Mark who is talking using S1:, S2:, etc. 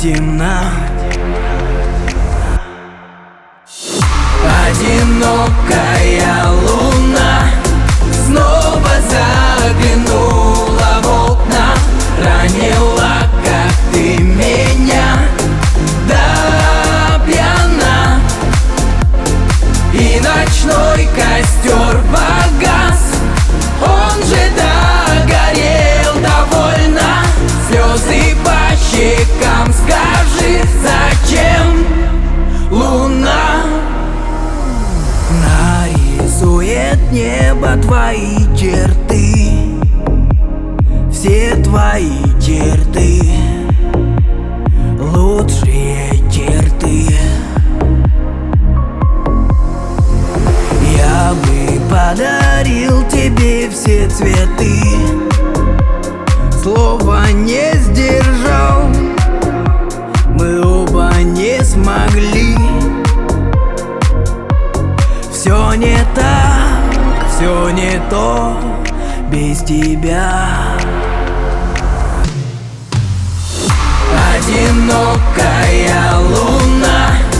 S1: темна. Одинокая луна снова заглянула в окна, ранила, как ты меня, до пьяна. И ночной костер погас, он же догорел довольно. Слезы по щекам, скажи, зачем луна нарисует небо твои черты, все твои черты, лучшие черты. Я бы подарил тебе все цветы, слова не сдержал, мы оба не смогли. Все не так, все не то без тебя. Одинокая луна